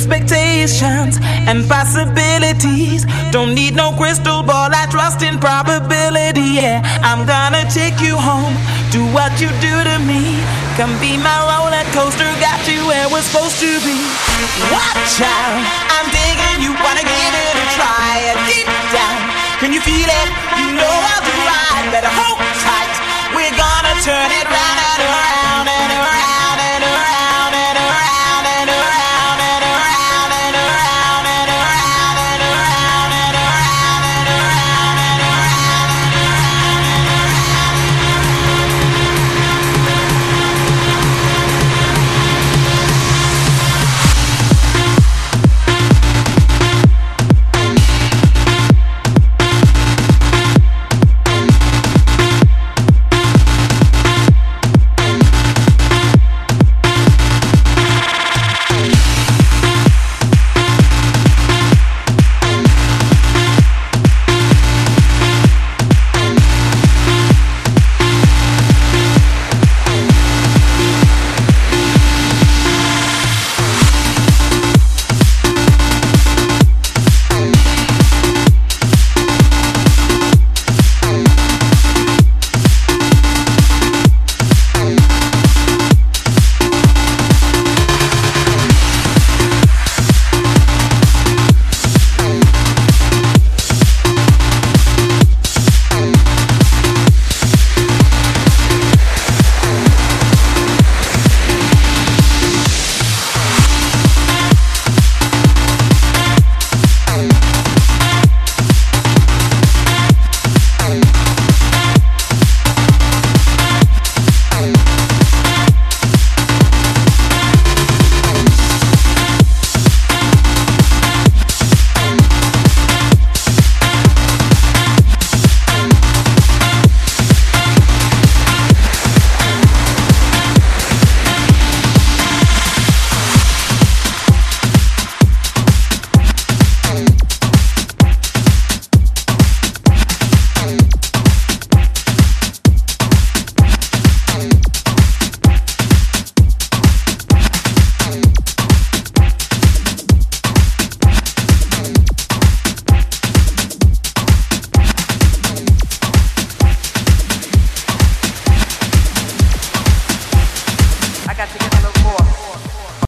expectations and possibilities. Don't need no crystal ball, I trust in probability. Yeah, I'm gonna take you home, do what you do to me. Come be my roller coaster, got you where we're supposed to be. Watch out, I'm digging, you wanna give it a try. Deep down, can you feel it? You know how to ride, better hope